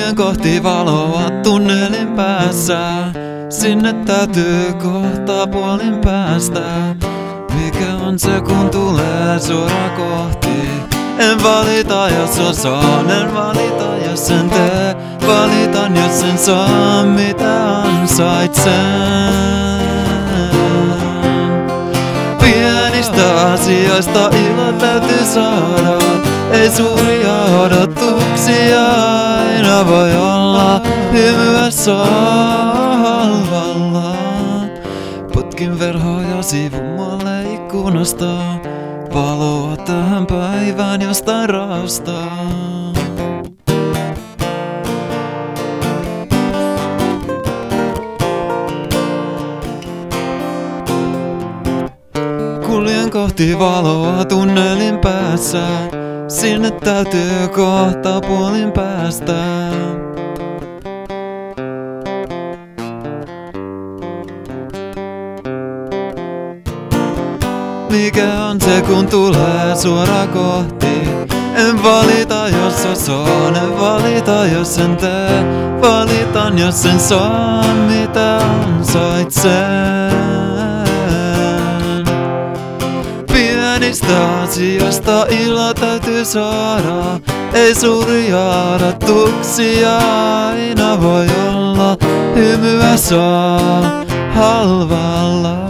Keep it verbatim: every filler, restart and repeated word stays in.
Kuljen kohti valoa tunnelin päässä. Sinne täytyy kohta puolin päästä. Mikä on se kun tulee suora kohti? En valita jos osaan, en valita jos en tee. Valitan jos en saa mitä ansaitsen. Pienistä asioista ilo täytyy saada. Ei suuria odotuksia aina voi olla. Hymyä halvalla. Potkin verhoja sivumalle ikkunasta. Valoa tähän päivään jostain raasta. Kuljen kohti valoa tunnelin päässä. Sinne täytyy kohta puolin päästä. Mikä on se kun tulee suora kohti? En valita jos osaan, en valita jos en tee. Valitan jos en saa mitä ansaitsen. Pienistä asioista ilo täytyy saada. Ei suuria odotuksia aina voi olla. Hymyä saa halvalla.